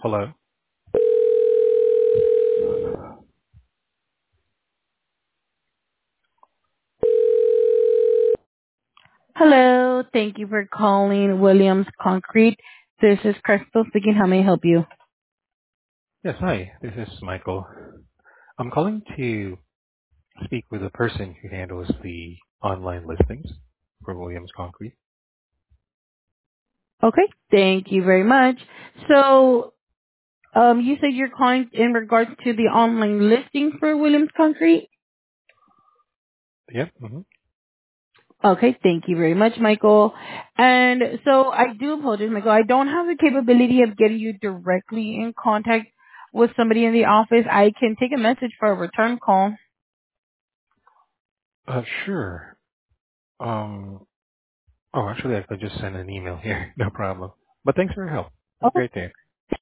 Hello. Hello. Thank you for calling Williams Concrete. This is Crystal speaking. How may I help you? Yes, hi. This is Michael. I'm calling to speak with the person who handles the online listings for Williams Concrete. Okay. Thank you very much. So, you said you're calling in regards to the online listing for Williams Concrete? Yep. hmm Okay. Thank you very much, Michael. And so I do apologize, Michael. I don't have the capability of getting you directly in contact with somebody in the office. I can take a message for a return call. Sure. Oh, actually, I could just send an email here. No problem. But thanks for your help. Have a Okay. great day.